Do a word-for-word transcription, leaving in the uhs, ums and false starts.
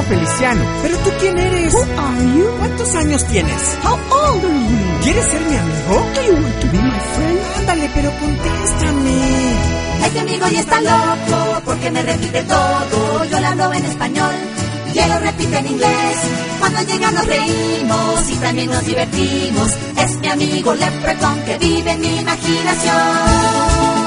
Feliciano. ¿Pero tú quién eres? Who are you? ¿Cuántos años tienes? How old are you? ¿Quieres ser mi amigo? Do you want to be my friend? Ándale, pero contéstame. Este amigo ya está loco porque me repite todo. Yo le hablo en español y él lo repite en inglés. Cuando llega nos reímos y también nos divertimos. Es mi amigo Leprechaun que vive en mi imaginación.